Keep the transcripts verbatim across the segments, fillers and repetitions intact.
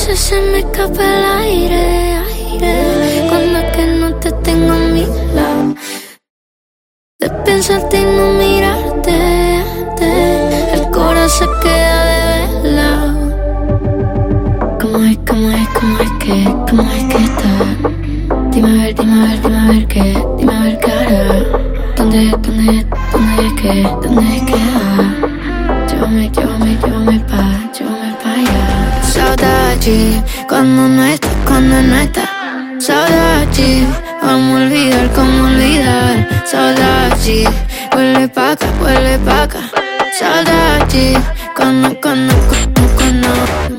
veces se me escapa el aire, aire, cuando es que no te tengo a mi lado. De pensarte y no mirarte, te, el corazón queda de velado. ¿Cómo es, cómo es, cómo es que, cómo es que está? Dime a ver, dime a ver, dime a ver qué, dime a ver qué hará. ¿Dónde, dónde, dónde es que, dónde es que va? Llévame, llévame, llévame pa', llévame pa' allá. Saudade, cuando no estás, cuando no estás. Saudade, vamos a olvidar, cómo olvidar. Saudade, vuelve pa' acá, vuelve pa' acá. Saudade, cuando, cuando, cuando, cuando.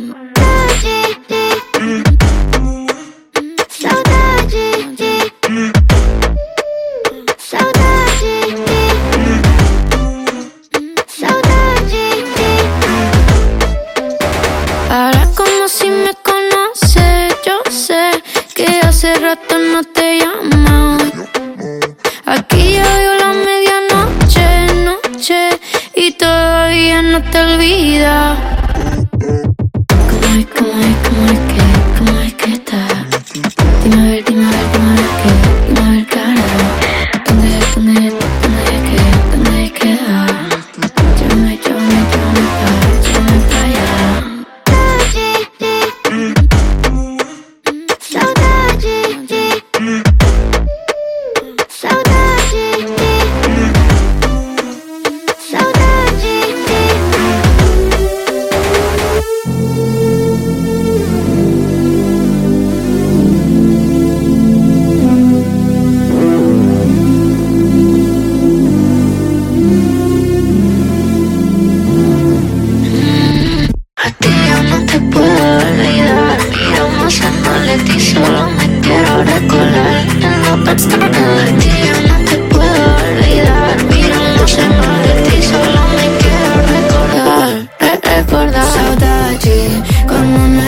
Ahora como si me conoces, yo sé que hace rato no te llamo. Aquí ya veo la medianoche, noche, y todavía no te olvidas. ¿Cómo es, cómo es, cómo es que, cómo es que está? Dime a ver, dime a ver, dime a ver qué, dime a ver qué hará. ¿Dónde, dónde, dónde es que, dónde es que va? Llévame, llévame, llévame pa', llévame pa' allá. Solo me quiero recordar en lo personal. De ti yo no te puedo olvidar. Mira, no sé más de ti, solo me quiero recordar. Re recordar. Saudade, cuando no